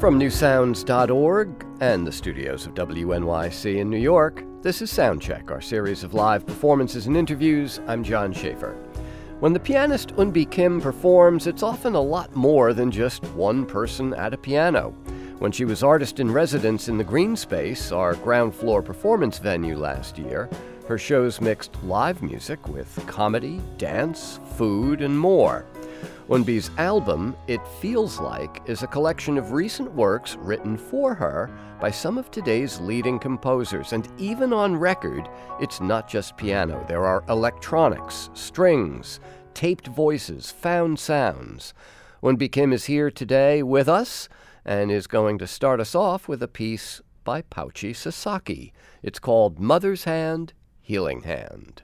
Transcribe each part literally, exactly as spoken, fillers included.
From new sounds dot org and the studios of W N Y C in New York, this is Soundcheck, our series of live performances and interviews. I'm John Schaefer. When the pianist Eunbi Kim performs, it's often a lot more than just one person at a piano. When she was artist-in-residence in the Green Space, our ground-floor performance venue last year, her shows mixed live music with comedy, dance, food, and more. Eunbi's album, It Feels Like, is a collection of recent works written for her by some of today's leading composers. And even on record, it's not just piano. There are electronics, strings, taped voices, found sounds. Eunbi Kim is here today with us and is going to start us off with a piece by Pouchi Sasaki. It's called Mother's Hand, Healing Hand.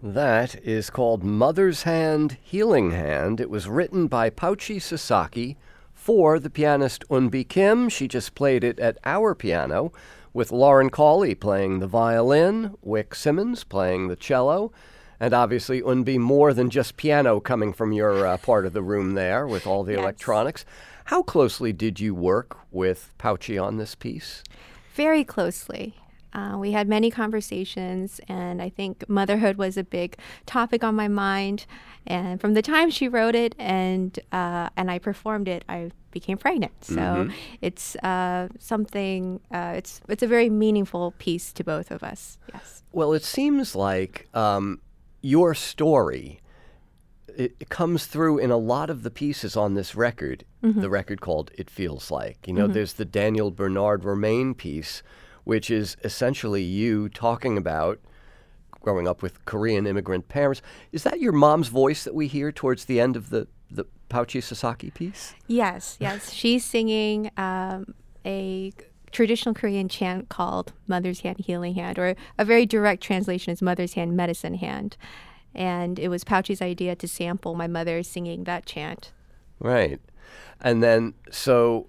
That is called Mother's Hand, Healing Hand. It was written by Pouchy Sasaki for the pianist Eunbi Kim. She just played it at our piano with Lauren Cawley playing the violin, Wick Simmons playing the cello, and obviously Eunbi more than just piano coming from your uh, part of the room there with all the Yes. electronics. How closely did you work with Pouchy on this piece? Very closely. Uh, we had many conversations, and I think motherhood was a big topic on my mind. And from the time she wrote it and uh, and I performed it, I became pregnant. So Mhm. it's uh, something. Uh, it's it's a very meaningful piece to both of us. Yes. Well, it seems like um, your story, it, it comes through in a lot of the pieces on this record, the record called It Feels Like. You know, there's the Daniel Bernard Romain piece, which is essentially you talking about growing up with Korean immigrant parents. Is that your mom's voice that we hear towards the end of the, the Pouchy Sasaki piece? Yes. Yes. She's singing um, a traditional Korean chant called Mother's Hand, Healing Hand, or a very direct translation is Mother's Hand, Medicine Hand. And it was Pouchy's idea to sample my mother singing that chant. Right. And then, so,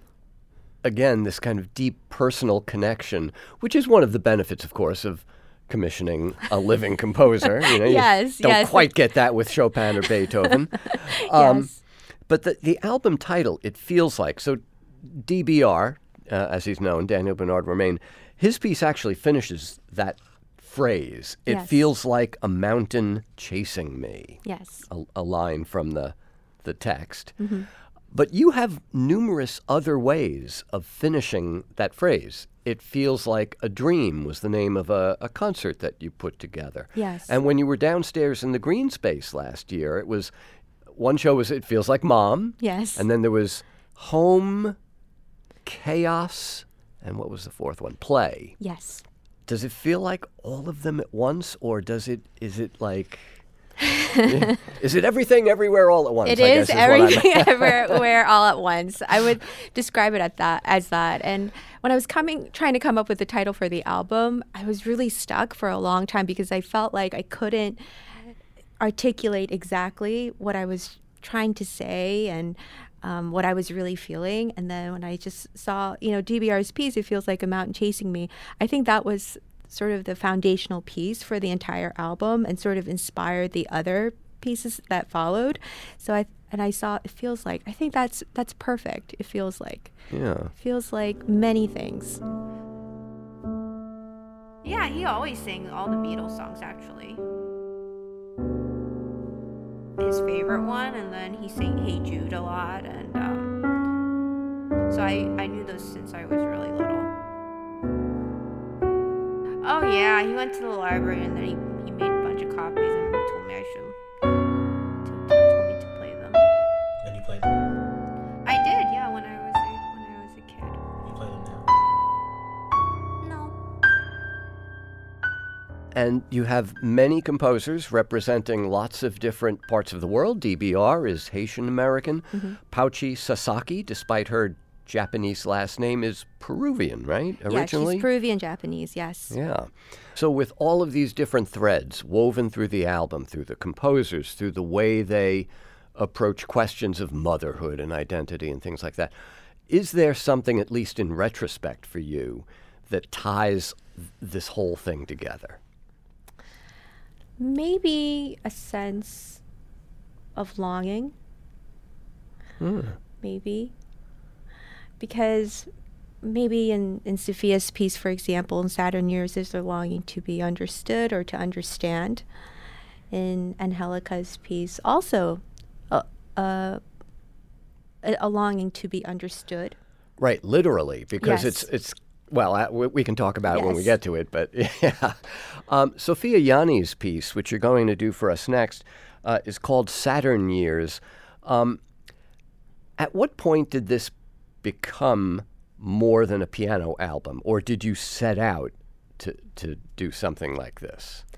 again, this kind of deep personal connection, which is one of the benefits, of course, of commissioning a living composer. You know, Yes, you don't yes. quite get that with Chopin or Beethoven. Um, Yes. But the, the album title, It Feels Like, so D B R, uh, as he's known, Daniel Bernard Romain, his piece actually finishes that phrase, it Yes. feels like a mountain chasing me, Yes. a, a line from the, the text. But you have numerous other ways of finishing that phrase. It feels like a dream was the name of a, a concert that you put together. Yes. And when you were downstairs in the Green Space last year, it was, one show was It Feels Like Mom. Yes. And then there was Home, Chaos, and what was the fourth one? Play. Yes. Does it feel like all of them at once, or does it, is it like... is it everything everywhere all at once? It I is guess what I'm- everything everywhere all at once. I would describe it at that as that. And when I was coming trying to come up with the title for the album, I was really stuck for a long time because I felt like I couldn't articulate exactly what I was trying to say and um, what I was really feeling. And then when I just saw, you know, D B R's piece, It Feels Like a Mountain Chasing Me, I think that was sort of the foundational piece for the entire album and sort of inspired the other pieces that followed. So I and I saw It Feels Like, I think that's that's perfect. It feels like. Yeah. It feels like many things. Yeah, he always sang all the Beatles songs, actually. His favorite one, and then he sang Hey Jude a lot, and um, so I, I knew those since I was really little. Oh yeah, he went to the library and then he, he made a bunch of copies and he told me I should, to, told me to play them. And you play them? I did, yeah, when I was a, when I was a kid. You play them now? No. And you have many composers representing lots of different parts of the world. D B R is Haitian American. Pouchy Sasaki, despite her Japanese last name, is Peruvian, right? Originally? Yeah, she's Peruvian Japanese, yes. Yeah. So with all of these different threads woven through the album, through the composers, through the way they approach questions of motherhood and identity and things like that, is there something, at least in retrospect for you, that ties th- this whole thing together? Maybe a sense of longing. Maybe. Because maybe in, in Sophia's piece, for example, in Saturn Years, there's a longing to be understood or to understand. In Angelica's piece, also a, a, a longing to be understood. Right, literally, because Yes. it's it's well, uh, we, we can talk about it when we Yes. get to it, but yeah. Um, Sophia Yanni's piece, which you're going to do for us next, uh, is called Saturn Years. Um, at what point did this become more than a piano album, or did you set out to to do something like this?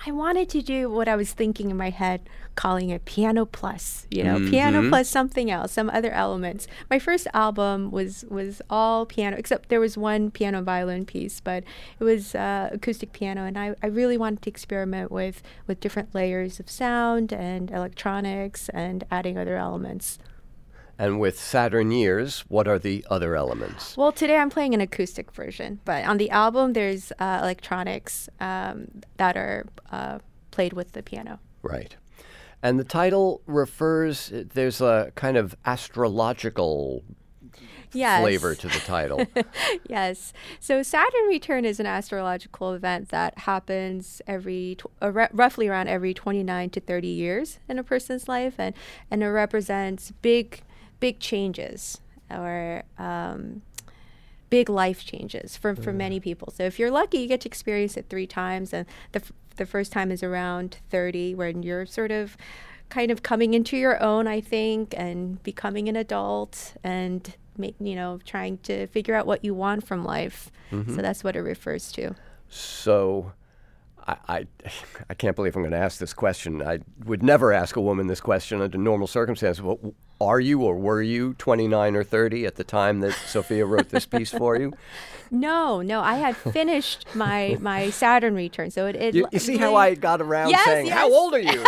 I wanted to do what I was thinking in my head, calling it piano plus, you know, Mhm. piano plus something else, some other elements. My first album was was all piano, except there was one piano violin piece, but it was uh, acoustic piano, and I, I really wanted to experiment with, with different layers of sound and electronics and adding other elements. And with Saturn Years, what are the other elements? Well, today I'm playing an acoustic version, but on the album there's uh, electronics um, that are uh, played with the piano. Right. And the title refers, there's a kind of astrological Yes. flavor to the title. Yes. So Saturn return is an astrological event that happens every tw- uh, r- roughly around every twenty-nine to thirty years in a person's life, and and it represents big big changes or um, big life changes for for many people. So if you're lucky, you get to experience it three times, and the f- the first time is around thirty, when you're sort of kind of coming into your own, I think, and becoming an adult and make, you know, trying to figure out what you want from life. Mhm. So that's what it refers to. So I, I, I can't believe I'm going to ask this question. I would never ask a woman this question under normal circumstances. Well, are you or were you twenty-nine or thirty at the time that Sophia wrote this piece for you? No, no, I had finished my my Saturn return. So it, it You, you see how really- I got around Yes, saying, yes. how old are you?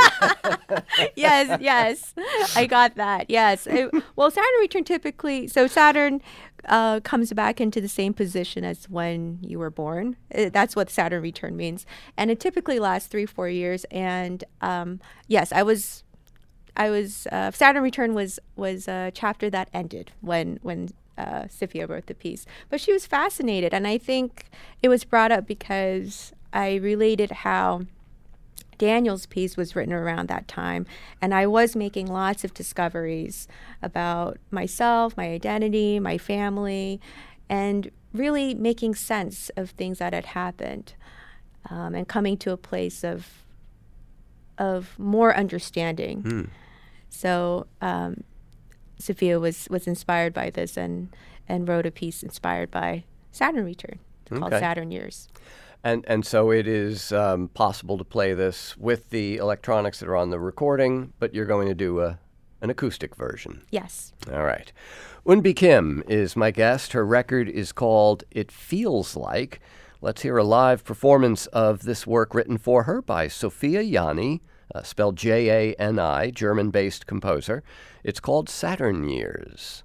Yes, yes, I got that. Yes. It- well, Saturn return typically, so Saturn uh, comes back into the same position as when you were born. Uh, That's what Saturn return means, and it typically lasts three, four years. And um, yes, I was, I was. Uh, Saturn return was was a chapter that ended when when. Uh, Sophia wrote the piece, but she was fascinated, and I think it was brought up because I related how Daniel's piece was written around that time, and I was making lots of discoveries about myself, my identity, my family, and really making sense of things that had happened, um, and coming to a place of of more understanding. Hmm. So um, Sophia was was inspired by this and and wrote a piece inspired by Saturn return called Okay. Saturn Years. And and so it is um, possible to play this with the electronics that are on the recording, but you're going to do a, an acoustic version. Yes. All right. Unbi Kim is my guest. Her record is called It Feels Like. Let's hear a live performance of this work written for her by Sophia Jani, uh, spelled J A N I, German-based composer. It's called Saturn Years.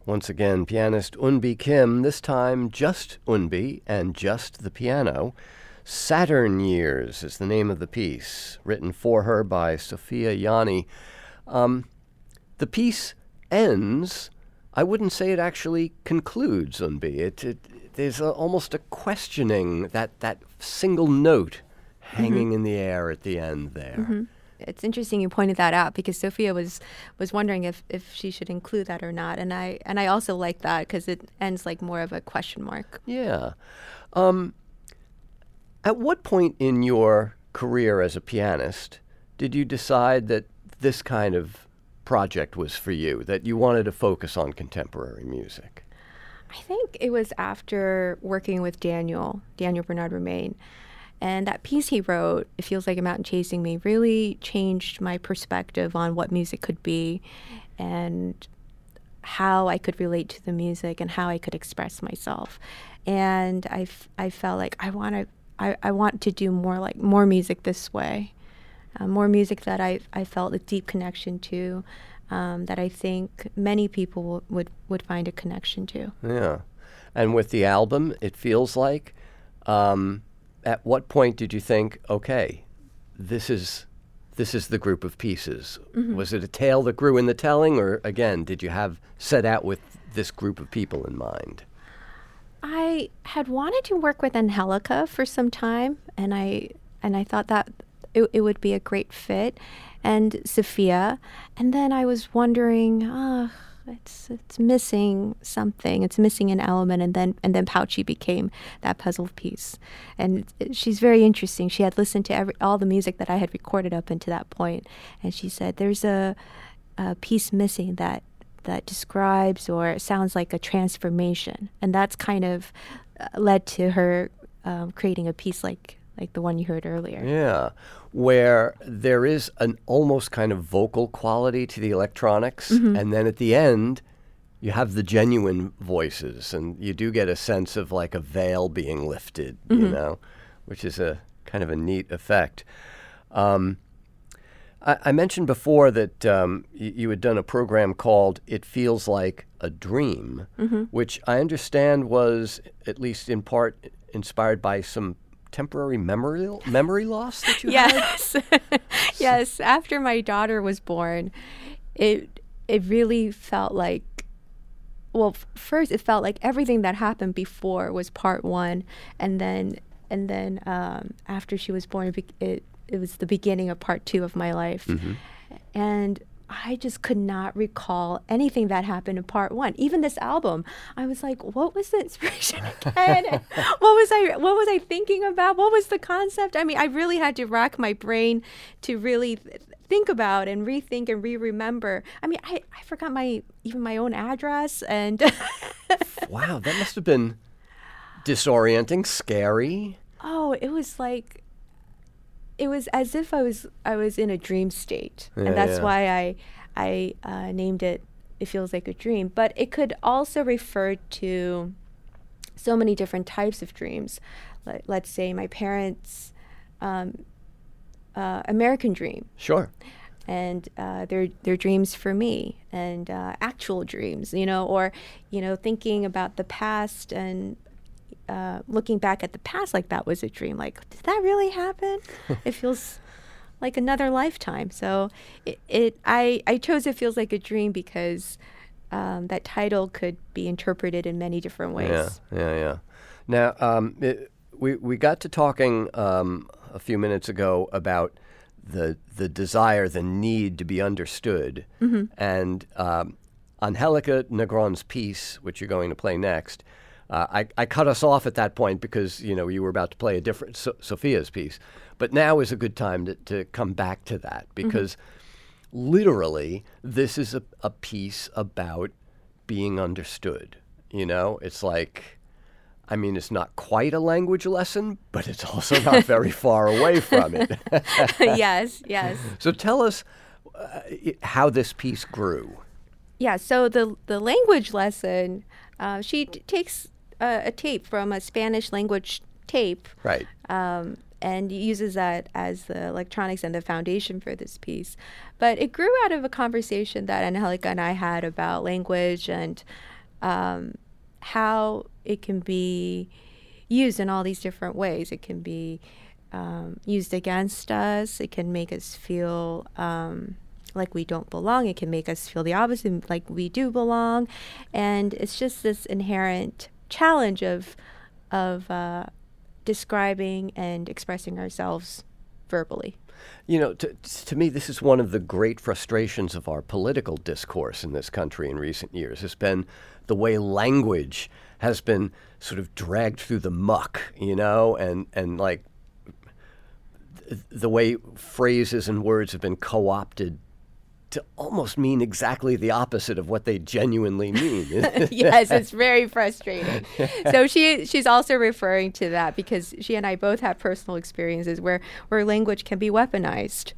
Once again, pianist Eunbi Kim, this time just Eunbi and just the piano. Saturn Years is the name of the piece, written for her by Sophia Yanni. Um, the piece ends, I wouldn't say it actually concludes, Eunbi. It, it, there's a, almost a questioning, that, that single note hanging mm-hmm. in the air at the end there. Mm-hmm. It's interesting you pointed that out because Sophia was was wondering if, if she should include that or not, and I and I also like that because it ends like more of a question mark. Yeah. Um, at what point in your career as a pianist did you decide that this kind of project was for you, that you wanted to focus on contemporary music? I think it was after working with Daniel, Daniel Bernard Roumain. And that piece he wrote, It Feels Like a Mountain Chasing Me, really changed my perspective on what music could be and how I could relate to the music and how I could express myself. And I, f- I felt like I want to I, I want to do more like more music this way, uh, more music that I I felt a deep connection to, um, that I think many people w- would would find a connection to. Yeah, and with the album, It Feels Like. Um, At what point did you think, okay, this is this is the group of pieces? Mm-hmm. Was it a tale that grew in the telling, or again, did you have set out with this group of people in mind? I had wanted to work with Angelica for some time, and I and I thought that it, it would be a great fit, and Sophia, and then I was wondering, ah. Oh, It's it's missing something. It's missing an element, and then and then Pouchy became that puzzle piece. And it, it, she's very interesting. She had listened to every all the music that I had recorded up until that point, and she said there's a, a piece missing that that describes or sounds like a transformation, and that's kind of uh, led to her um, creating a piece like like the one you heard earlier. Yeah, where there is an almost kind of vocal quality to the electronics, mm-hmm. and then at the end, you have the genuine voices, and you do get a sense of like a veil being lifted, mm-hmm. you know, which is a kind of a neat effect. Um, I, I mentioned before that um, y- you had done a program called It Feels Like a Dream, mm-hmm. which I understand was, at least in part, inspired by some temporary memory memory loss that you yes. had? Yes. After my daughter was born, it it really felt like, well, f- first it felt like everything that happened before was part one, and then and then um, after she was born, it, be- it it was the beginning of part two of my life, mm-hmm. and I just could not recall anything that happened in part one. Even this album, I was like, what was the inspiration again? what was I what was I thinking about? What was the concept? I mean, I really had to rack my brain to really th- think about and rethink and re-remember. I mean, I, I forgot my even my own address. And wow, that must have been disorienting, scary. Oh, it was like... It was as if I was I was in a dream state, yeah, and that's yeah. why I I uh, named it It Feels Like a Dream. But it could also refer to so many different types of dreams. Let, let's say my parents' um, uh, American dream. Sure. And uh, their their dreams for me, and uh, actual dreams, you know, or you know, thinking about the past and. Uh, looking back at the past like that was a dream. Like, did that really happen? It feels like another lifetime. So it, it I, I chose It Feels Like a Dream because um, that title could be interpreted in many different ways. Yeah, yeah, yeah. Now, um, it, we, we got to talking um, a few minutes ago about the the desire, the need to be understood. Mm-hmm. And um, Angelica Negron's piece, which you're going to play next, Uh, I, I cut us off at that point because, you know, you were about to play a different so- Sophia's piece. But now is a good time to, to come back to that because mm-hmm. literally this is a, a piece about being understood. You know, it's like, I mean, it's not quite a language lesson, but it's also not very far away from it. Yes, yes. So tell us uh, how this piece grew. Yeah, so the, the language lesson, uh, she t- takes... Uh, a tape from a Spanish language tape, right? Um, and uses that as the electronics and the foundation for this piece. But it grew out of a conversation that Angelica and I had about language and um, how it can be used in all these different ways. It can be um, used against us. It can make us feel um, like we don't belong. It can make us feel the opposite, like we do belong. And it's just this inherent challenge of of uh, describing and expressing ourselves verbally. You know, to, to me, this is one of the great frustrations of our political discourse in this country in recent years, has been the way language has been sort of dragged through the muck, you know, and, and like th- the way phrases and words have been co-opted to almost mean exactly the opposite of what they genuinely mean. Yes, it's very frustrating. So she she's also referring to that because she and I both have personal experiences where, where language can be weaponized.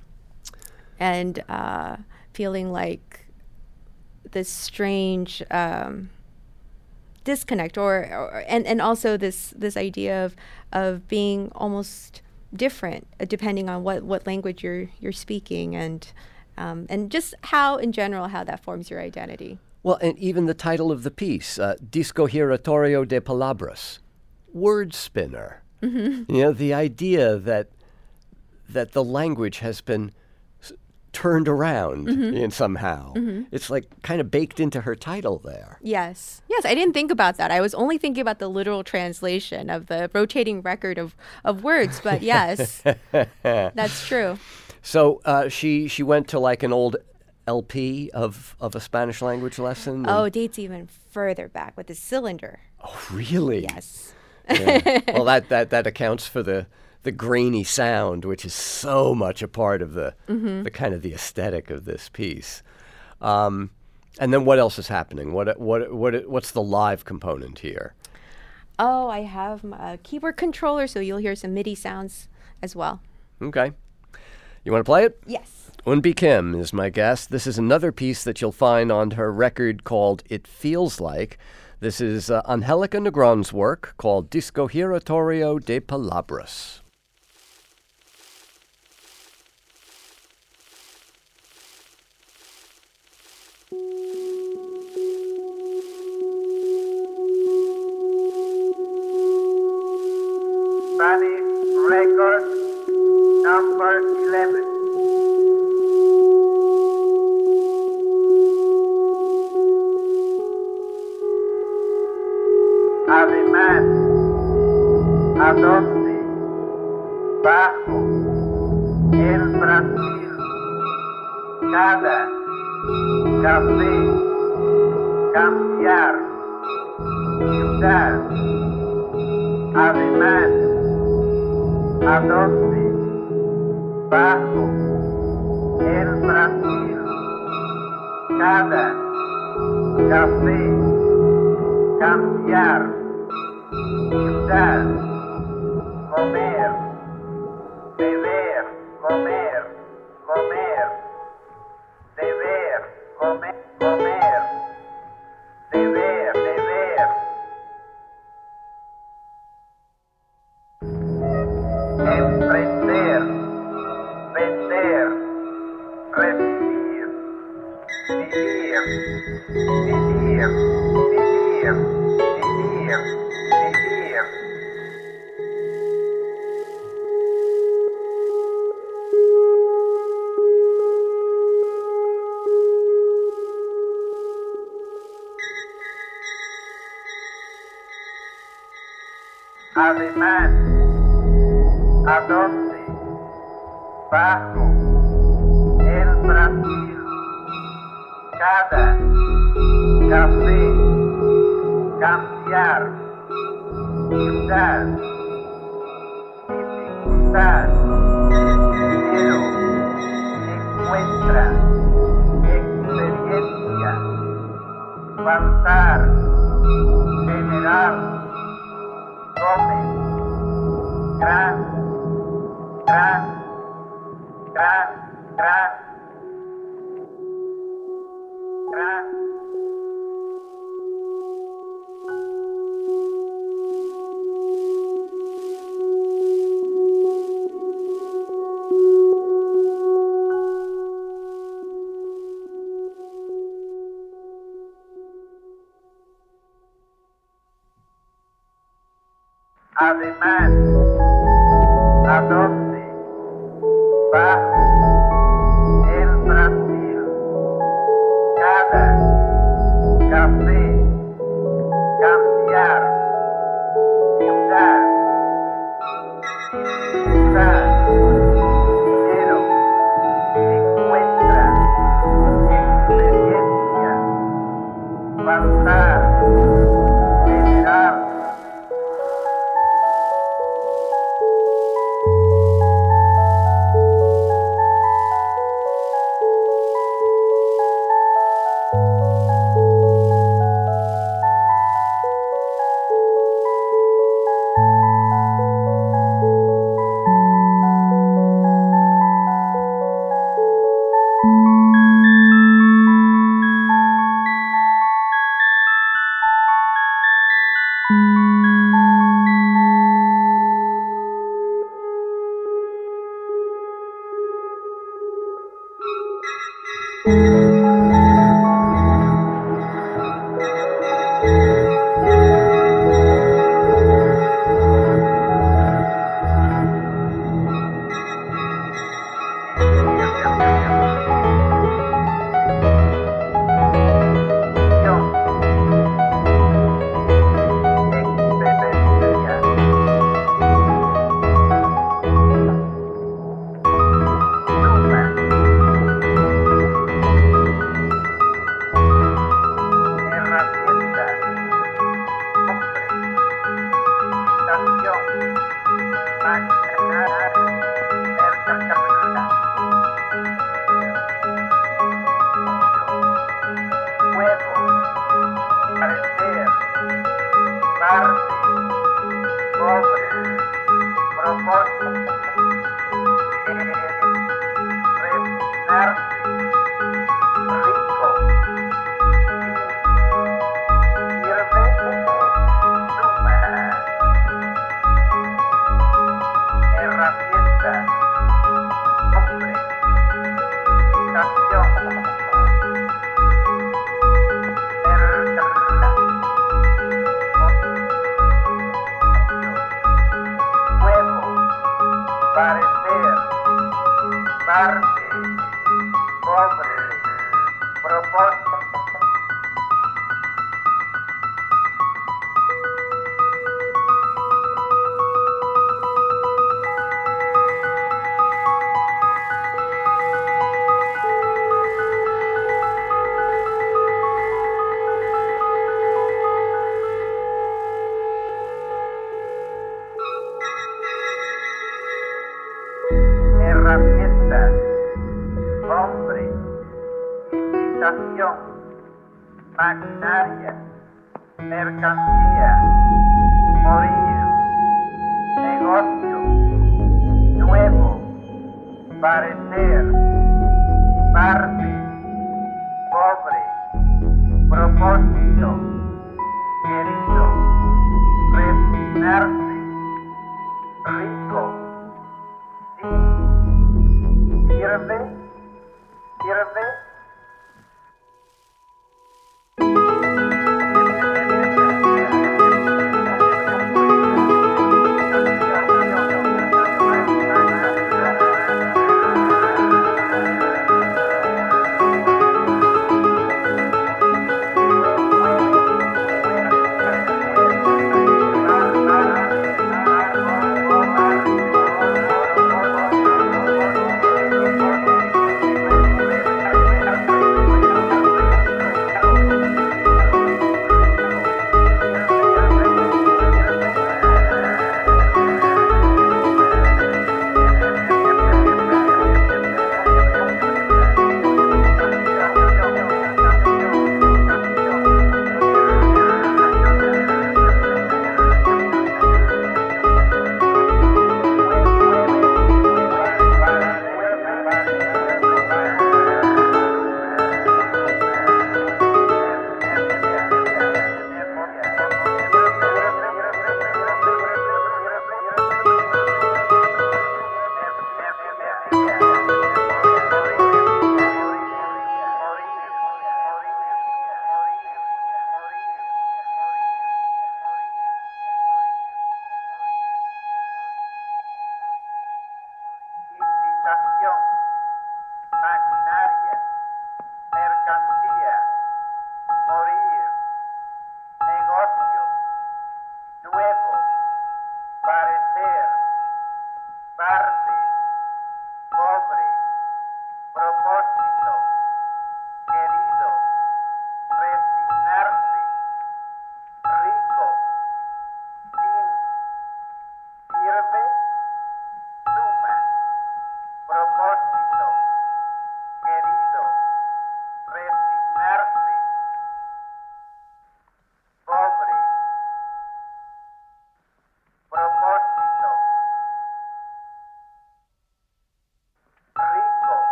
And uh, feeling like this strange um, disconnect or, or and, and also this this idea of of being almost different uh, depending on what, what language you're you're speaking and Um, and just how, in general, how that forms your identity. Well, and even the title of the piece, uh, Disco Giratorio de Palabras, word spinner. Mm-hmm. You know, the idea that that the language has been s- turned around mm-hmm. in somehow. Mm-hmm. It's like kind of baked into her title there. Yes. Yes, I didn't think about that. I was only thinking about the literal translation of the rotating record of, of words, but yes, that's true. So uh, she she went to like an old L P of, of a Spanish language lesson? Oh, it dates even further back with the cylinder. Oh, really? Yes. Yeah. Well, that, that, that accounts for the, the grainy sound, which is so much a part of the, mm-hmm. the kind of the aesthetic of this piece. Um, and then what else is happening? What what what what's the live component here? Oh, I have a keyboard controller, so you'll hear some MIDI sounds as well. Okay. You want to play it? Yes. Eunbi Kim is my guest. This is another piece that you'll find on her record called It Feels Like. This is uh, Angelica Negron's work called Disco Giratorio de Palabras. Spanish record number eleven. Además, a donde bajo el Brasil cada café cambiar ciudad. Además, a donde bajo el Brasil cada café cambiar ciudad, comer, beber, comer, comer, beber, comer, comer, beber, beber. Emprender, vender, recibir, vivir, vivir, vivir, vivir, vivir. Además, a donde bajo el Brasil cada café cambiar ciudad, dificultad, dinero, encuentra, experiencia, faltar, general, come, gran, gran, gran, gran, gran. Además, ¿a dónde va el Brasil? Cada café, cambiar, ciudad, ciudad, dinero, encuentra, experiencia, pasar, generar. Herramientas, hombre, invitación, maquinaria, mercancía, morir, negocio, nuevo, parecer, parte, pobre, propósito, querido, resignarse, rico, sí, sirve, sirve.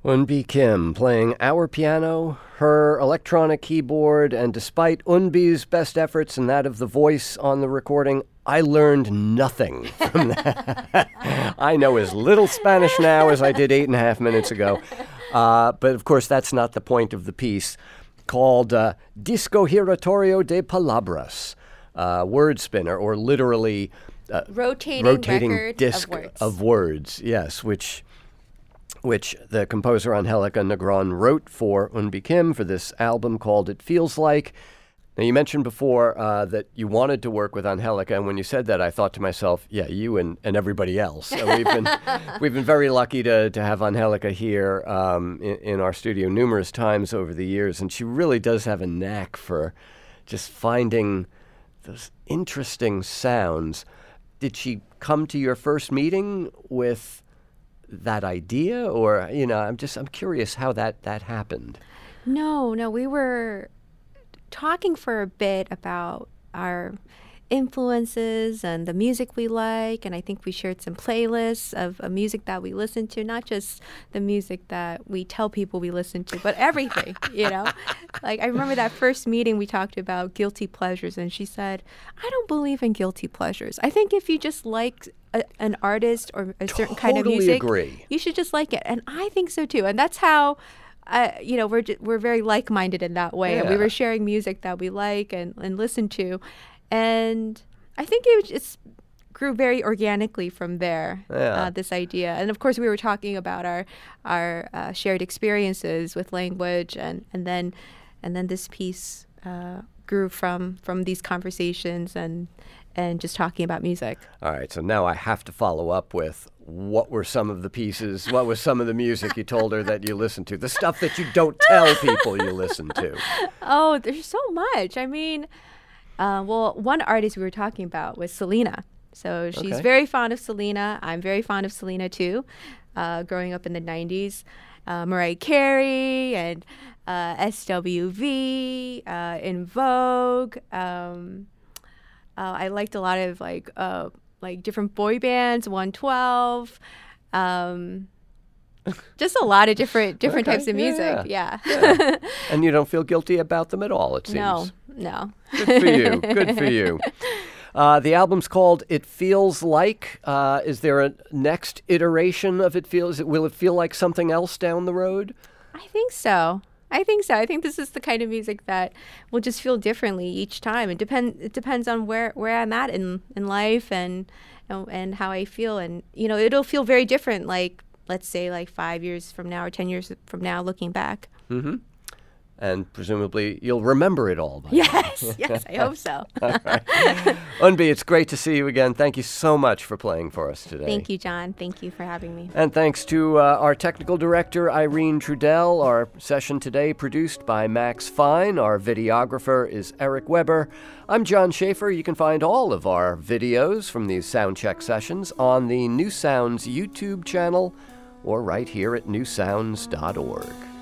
Eunbi Kim playing our piano, her electronic keyboard, and despite Eunbi's best efforts and that of the voice on the recording, I learned nothing from that. I know as little Spanish now as I did eight and a half minutes ago. Uh, but of course, that's not the point of the piece, called uh, Disco Giratorio de Palabras, uh, word spinner, or literally uh, rotating, rotating record disc of words. of words, yes, which which the composer Angelica Negron wrote for Eunbi Kim for this album called It Feels Like. Now, you mentioned before uh, that you wanted to work with Angelica, and when you said that, I thought to myself, yeah, you and, and everybody else. So we've been we've been very lucky to, to have Angelica here um, in, in our studio numerous times over the years, and she really does have a knack for just finding those interesting sounds. Did she come to your first meeting with that idea, or, you know, I'm just I'm curious how that, that happened. No, no, we were talking for a bit about our influences and the music we like, and I think we shared some playlists of, of music that we listen to, not just the music that we tell people we listen to, but everything, you know? Like, I remember that first meeting we talked about guilty pleasures, and she said, I don't believe in guilty pleasures. I think if you just like a, an artist or a certain kind of Totally music, agree. you should just like it. And I think so too. And that's how Uh, you know, we're ju- we're very like-minded in that way, and we Yeah. were sharing music that we like and, and listen to, and I think it just grew very organically from there. Yeah. Uh, this idea, and of course, we were talking about our our uh, shared experiences with language, and, and then and then this piece uh, grew from from these conversations and and just talking about music. All right, so now I have to follow up with what were some of the pieces, what was some of the music you told her that you listened to, the stuff that you don't tell people you listen to. Oh, there's so much. I mean, uh, well, one artist we were talking about was Selena. So she's Okay. very fond of Selena. I'm very fond of Selena too, uh, growing up in the nineties. Uh, Mariah Carey and uh, S W V, uh, In Vogue. Um, uh, I liked a lot of like uh, like different boy bands, one twelve. Um, just a lot of different different Okay, types of music. Yeah. Yeah. And you don't feel guilty about them at all, it seems. No, no. Good for you. Good for you. Uh, the album's called It Feels Like. Uh, is there a next iteration of It Feels? Will it feel like something else down the road? I think so. I think so. I think this is the kind of music that will just feel differently each time. It depends. It depends on where, where I'm at in, in life and, and and how I feel. And you know, it'll feel very different. Like let's say, like five years from now or ten years from now, looking back. Mm-hmm. And presumably you'll remember it all. By Yes, yes, I hope so. Eunbi, it's great to see you again. Thank you so much for playing for us today. Thank you, John. Thank you for having me. And thanks to uh, our technical director, Irene Trudell. Our session today produced by Max Fine. Our videographer is Eric Weber. I'm John Schaefer. You can find all of our videos from these soundcheck sessions on the New Sounds YouTube channel or right here at new sounds dot org.